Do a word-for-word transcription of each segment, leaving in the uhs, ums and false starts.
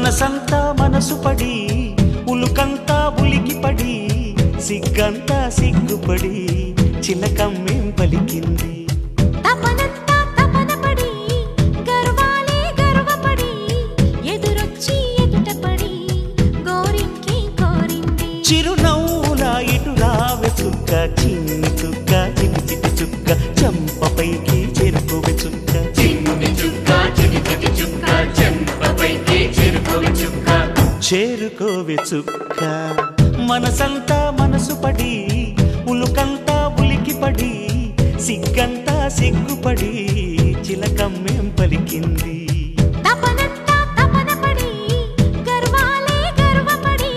మనసంతా మనసు పడి ఉలుకంతా ఉలికి పడి సిగ్గంతా సిగ్గుపడి చిలకమ్మేం పలికింది. తపనంతా తపన పడి గర్వాలే గర్వపడి ఎదురొచ్చి ఎదుట పడి గోరింకే కోరింది. చిరునవ్వుల ఇటు రావె చుక్క చిన్ని చుక్క చిన్ని చిట్టి చుక్క చంపపైకి చేరుకోవె చుక్క చిన్ని చుక్క చిన్ని చిట్టి చుక్క చంపపైకి చేరుకోవె చుక్క చేరుకోవె చుక్క. మనసంతా మనసు పడి ఉలుకంతా ఉలికి పడి సిగ్గంతా సిగ్గుపడి చిలకమ్మేం పలికింది. తపనంతా తపన పడి గర్వాలే గర్వపడి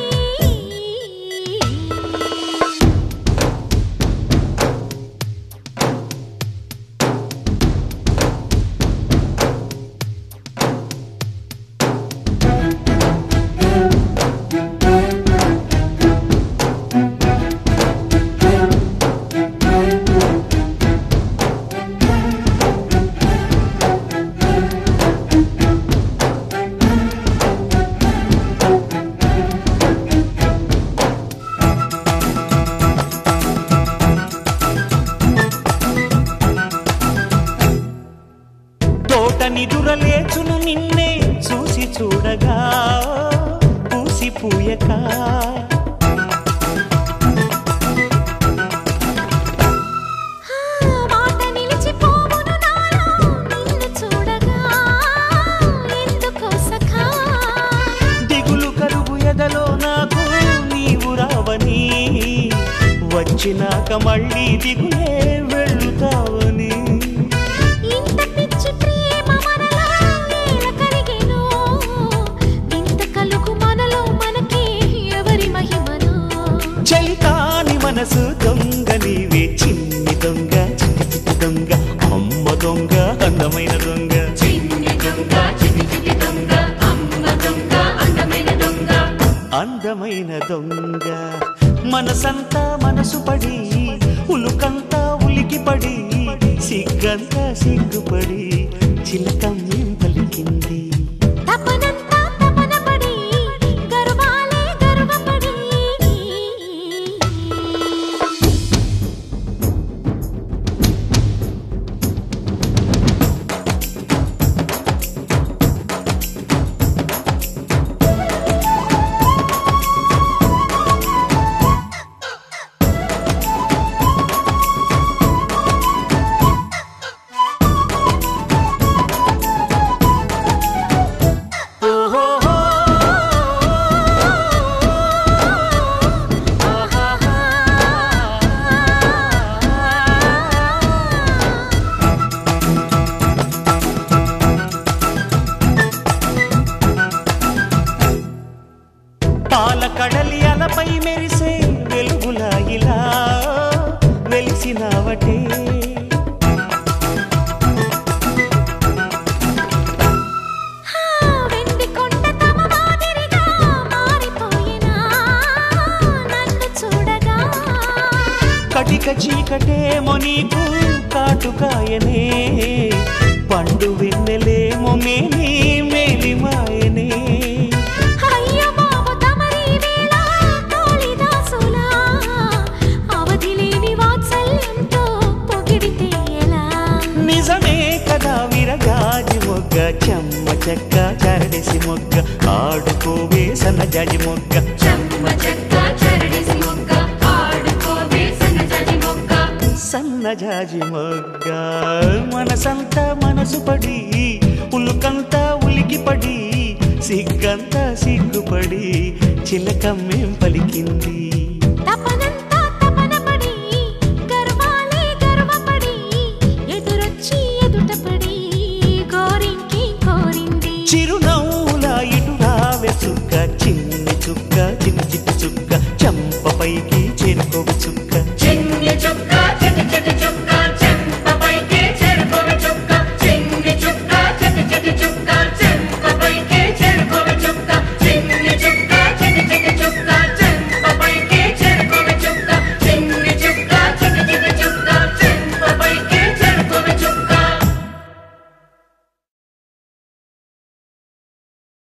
నిదురలేచున నిన్నే చూసి చూడగా పూసి పూయక మాట నిలిచిపోవును నాలో నిన్ను చూడగా ఎందుకో సఖా దిగులు కరువు ఎదలో నాకు నీవు రావని వచ్చినాక మళ్ళీ దిగులే వెళ్ళుతావని ఇంత పిచ్చి ప్రేమ మనలో ఎలా కలిగేనో ఇంత కలుగు మనలో మనకే ఎవరి మహిమనో చలికాని మనసు దొంగ నీవే చిన్ని దొంగ చిట్టి చిట్టి దొంగ అమ్మ దొంగ అందమైన దొంగ చిన్ని దొంగ చిన్ని చిట్టి దొంగ అమ్మ దొంగ అందమైన దొంగ అందమైన దొంగ. మనసంతా మనసు పడి ఉలుకంతా ఉలికి పడి సిగ్గంతా సిగ్గుపడి చిలకమ్మేం పలికింది. తపనంతా తపన పడి గర్వాలే గర్వపడి పాల కడలి అలపై మెరిసే వెలుగులా ఇలా వెలిసినావటే వెండి కొండ తమ మాదిరిగా మారిపోయినా నన్ను చూడగా కటిక చీకటేమో నీకు కాటుకాయనే పండు వెన్నెలేమో మేని మేలిమాయనే అయ్యో బాబు తమరి వేళ కాళిదాసులా అవధి లేని వాత్సల్యంతో పొగిడితే ఎలా నిజమే కదా విరగాజి మొగ్గ చెమ్మ చెక్క చరడేసి మొగ్గ ఆడుకోవే సన్నజాజి మొగ్గ చెమ్మ చెక్క చరడేసి మొగ్గ ఆడుకోవే సన్నజాజి మొగ్గ సన్నజాజి మొగ్గ. మనసంతా మనసు పడి ఉలుకంతా ఉలికి పడి సిగ్గంతా సిగ్గుపడి చిలకమ్మేం పలికింది. తపనంతా తపన పడి గర్వాలే గర్వపడి ఎదురొచ్చి ఎదుట పడి గోరింకి కోరింది. చిరునవ్వుల ఇటు రావె చుక్క చిన్ని చుక్క చిన్ని చిట్టి చుక్క చంపపైకి